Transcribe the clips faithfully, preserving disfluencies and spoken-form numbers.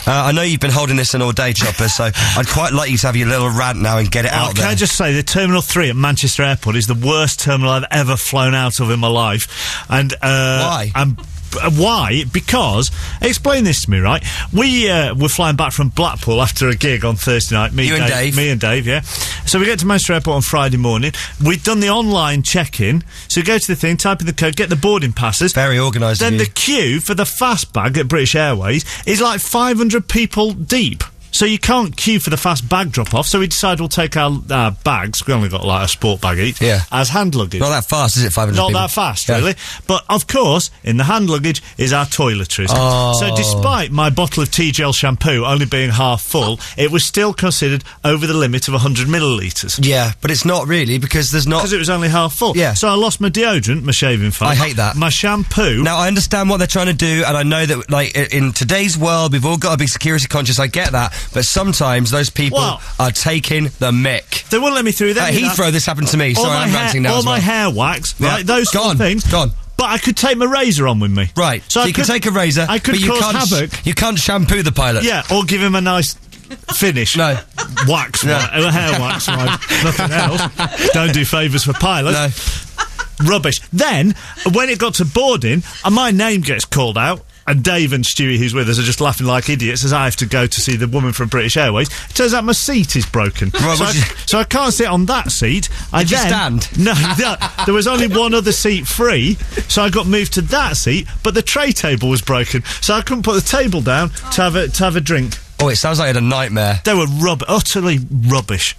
Uh, I know you've been holding this in all day, Chopper, so I'd quite like you to have your little rant now and get it well, out can there. I just say, the Terminal three at Manchester Airport is the worst terminal I've ever flown out of in my life. And, uh... Why? I'm Uh, why? Because, explain this to me, right? We uh, were flying back from Blackpool after a gig on Thursday night. Me You and Dave. Me and Dave, yeah. So we get to Manchester Airport on Friday morning. We'd done the online check-in. So we go to the thing, type in the code, get the boarding passes. Very organised Then of you. the queue for the fast bag at British Airways is like five hundred people deep. So you can't queue for the fast bag drop-off, so we decided we'll take our uh, bags, we only got like a sport bag each, Yeah. as hand luggage. Not that fast, is it, five hundred Not people? that fast, Yeah. really. But, of course, in the hand luggage is our toiletries. Oh. So despite my bottle of T-gel shampoo only being half full, it was still considered over the limit of one hundred millilitres. Yeah, but it's not really, because there's not... Because it was only half full. Yeah. So I lost my deodorant, my shaving foam. I hate that. My shampoo. Now, I understand what they're trying to do, and I know that, like, i- in today's world, we've all got to be security conscious, I get that, but sometimes those people Well- are taking the mick. They wouldn't let me through that. At Heathrow, this happened to me. All Sorry, my I'm hair, ranting now all as well. my hair wax, Yeah. right? Those sort Gone. of things. Gone. But I could take my razor on with me. Right, so, I you can could- take a razor, I could but you cause can't, havoc. you can't shampoo the pilot. Yeah, or give him a nice finish. No. Wax, No. right, uh, hair wax, right, nothing else. Don't do favours for pilots. No. Rubbish. Then, when it got to boarding, uh, my name gets called out, and Dave and Stewie, who's with us, are just laughing like idiots as I have to go to see the woman from British Airways. It turns out my seat is broken. Right, so, I, what you- so I can't sit on that seat. I Did you then, stand? No, no, there was only one other seat free, so I got moved to that seat, but the tray table was broken, so I couldn't put the table down to have a, to have a drink. Oh, it sounds like you had a nightmare. They were rub- utterly rubbish.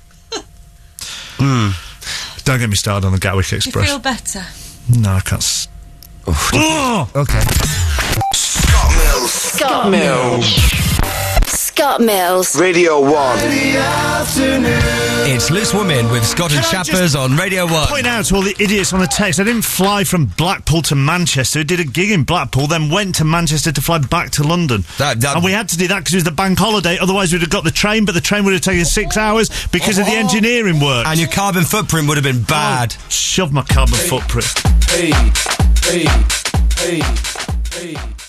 Hmm. Don't get me started on the Gatwick You Express. feel better? No, I can't. S- oh! Okay. Scott Mills. Scott Mills. Scott Mills. Radio one. It's Loose Woman with Scott and Can I Chappers just on Radio one. Point out to all the idiots on the text, I didn't fly from Blackpool to Manchester, did a gig in Blackpool, then went to Manchester to fly back to London. That- that- and we had to do that because it was the bank holiday, otherwise we'd have got the train, but the train would have taken six hours because of the engineering work. And your carbon footprint would have been bad. Oh, shove my carbon footprint. Hey, hey, hey, hey.